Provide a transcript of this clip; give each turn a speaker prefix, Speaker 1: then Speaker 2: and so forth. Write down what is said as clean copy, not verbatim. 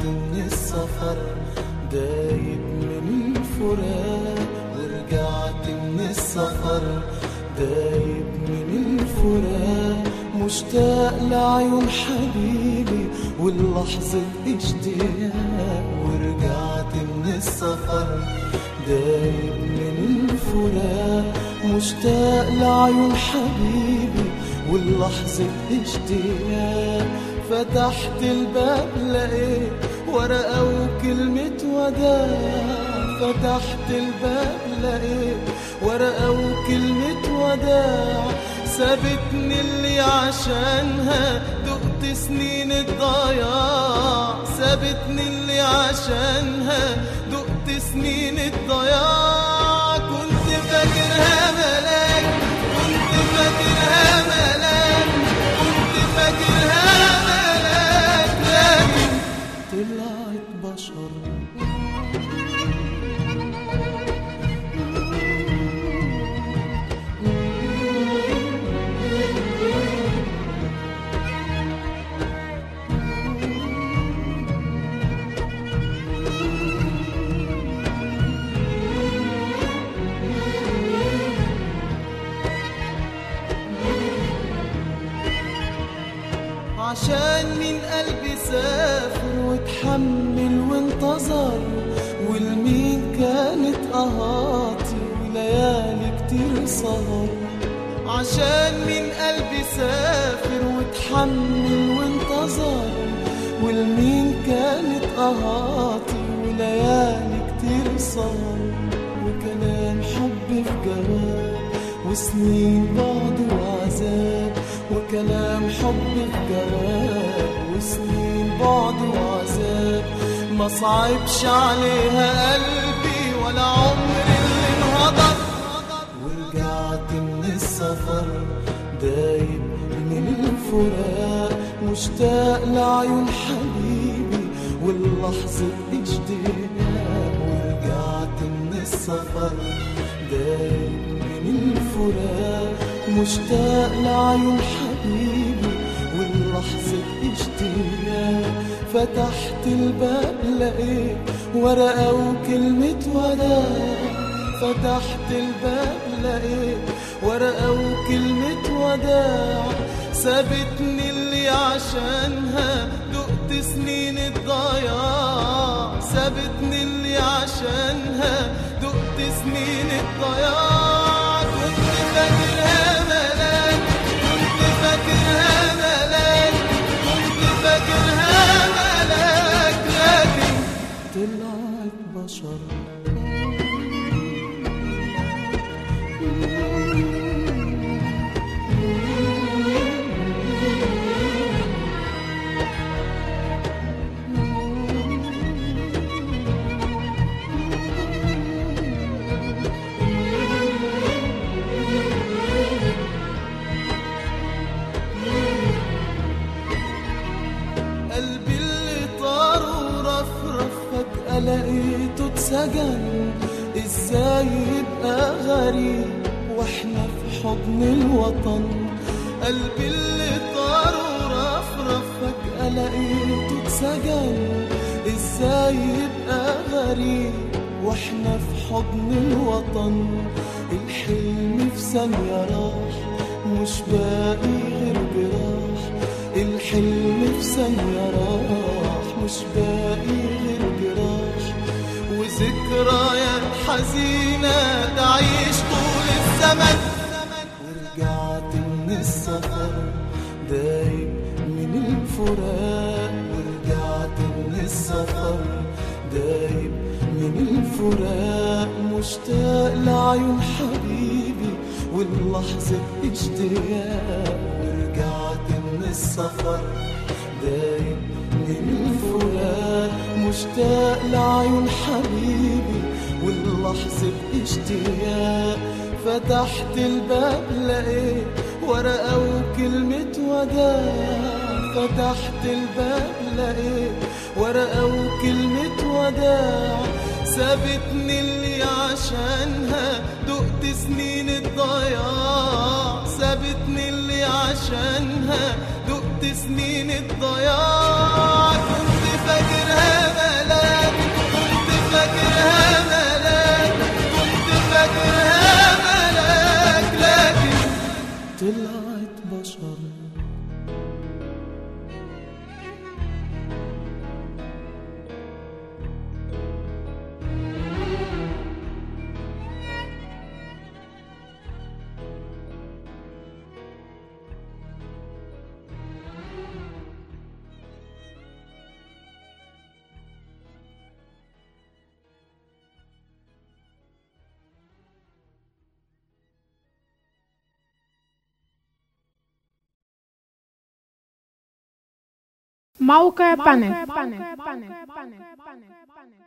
Speaker 1: من السفر دايب من الفراق، ورجعت من السفر دايب من الفراق، مشتاق لعيون حبيبي واللحظة اشتياق. ورجعت من السفر دايب من الفراق، مشتاق لعيون حبيبي واللحظة اشتياق. فتحت الباب لقيت ورقة وكلمة وداع، فتحت الباب لقيت ورقة وكلمة وداع. سابتني اللي عشانها دقت سنين الضياع، سابتني اللي عشانها دقت سنين الضياع. كنت فاكرها ملاك، كنت فاكرها ملاك، كنت فاكرها ملاك، لكن طلعت بشر. عشان من قلبي سافر وتحمل وانتظر، والمين كانت قهاتي وليالي كتير سهر. عشان من قلبي سافر وتحمل وانتظر، والمين كانت قهاتي وليالي كتير سهر. وكلام حب في جواب وسنين بعد وعذاب، وكلام حب في جواب وسنين بعد وعذاب. ما صعبش عليها قلبي ولا عمري اللي انهضر. ورجعت من السفر دايب من الفراق، مشتاق لعيون حبيبي واللحظة اشتياق. ورجعت من السفر دايب من الفراق، مشتاق لعيون حبيبي واللحظة اشتياق. فتحت الباب لقيت ورقة وكلمة وداع، فتحت الباب لقيت ورقة وكلمة وداع. سابتني اللي عشانها دقت سنين الضياع، سابتني اللي عشانها دقت سنين الضياع. كنت فاكرها ملاك، كنت فاكرها ملاك، كنت فاكرها ملاك، لكن طلعت بشر. قلبي اللي طار ورفرف فجأة لقيته اتسجن. ازاي يبقى غريب واحنا في حضن الوطن؟ قلبي اللي طار ورفرف فجأة لقيته اتسجن. ازاي يبقى غريب واحنا في حضن الوطن؟ الحلم في ثانية راح مش باقي غير جراح، الحلم في ثانية راح مش باقي غير جراح. وذكريات حزينة تعيش طول الزمن. ورجعت من السفر دايب من الفراق، ورجعت من السفر دايب من الفراق، مشتاق لعيون حبيبي واللحظة اشتياق. ورجعت من السفر دايب من الفراق، مشتاق لعيون حبيبي واللحظة اشتياق. فتحت الباب لقيت ورقة وكلمة وداع، فتحت الباب لقيت ورقة وكلمة وداع. سابتني اللي عشانها دقت سنين الضياع، سابتني اللي عشانها دقت سنين الضياع. كنت فاكرها
Speaker 2: موقع بانك.